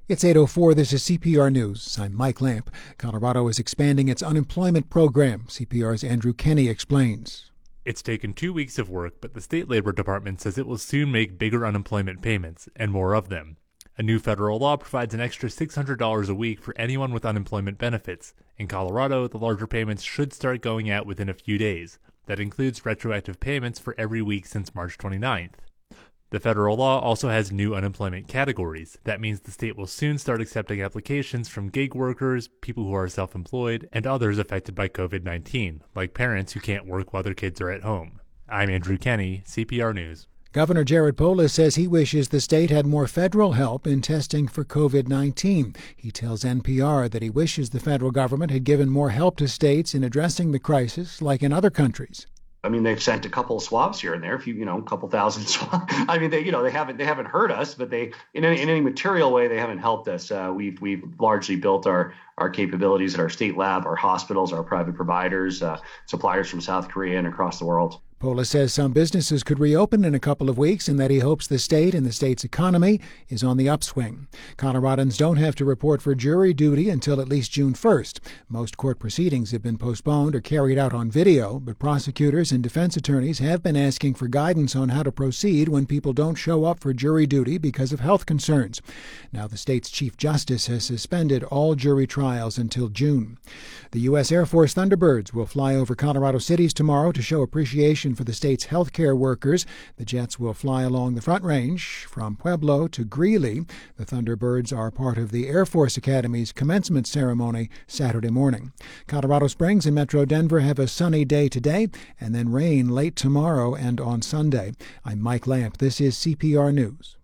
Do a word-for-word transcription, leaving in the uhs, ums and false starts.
It's eight oh four. This is C P R News. I'm Mike Lamp. Colorado is expanding its unemployment program. C P R's Andrew Kenney explains. It's taken two weeks of work, but the state labor department says it will soon make bigger unemployment payments, and more of them. A new federal law provides an extra six hundred dollars a week for anyone with unemployment benefits. In Colorado, the larger payments should start going out within a few days. That includes retroactive payments for every week since March twenty-ninth. The federal law also has new unemployment categories. That means the state will soon start accepting applications from gig workers, people who are self-employed, and others affected by covid nineteen, like parents who can't work while their kids are at home. I'm Andrew Kenney, C P R News. Governor Jared Polis says he wishes the state had more federal help in testing for covid nineteen. He tells N P R that he wishes the federal government had given more help to states in addressing the crisis like in other countries. I mean, they've sent a couple of swabs here and there, a few, you know, a couple thousand swabs. I mean, they, you know, they haven't, they haven't hurt us, but they, in any, in any material way, they haven't helped us. Uh, we've, we've largely built our, our capabilities at our state lab, our hospitals, our private providers, uh, suppliers from South Korea and across the world. Polis says some businesses could reopen in a couple of weeks and that he hopes the state and the state's economy is on the upswing. Coloradans don't have to report for jury duty until at least June first. Most court proceedings have been postponed or carried out on video, but prosecutors and defense attorneys have been asking for guidance on how to proceed when people don't show up for jury duty because of health concerns. Now the state's Chief Justice has suspended all jury trials until June. The U S Air Force Thunderbirds will fly over Colorado cities tomorrow to show appreciation for the state's healthcare workers. The jets will fly along the Front Range from Pueblo to Greeley. The Thunderbirds are part of the Air Force Academy's commencement ceremony Saturday morning. Colorado Springs and Metro Denver have a sunny day today and then rain late tomorrow and on Sunday. I'm Mike Lamp. This is C P R News.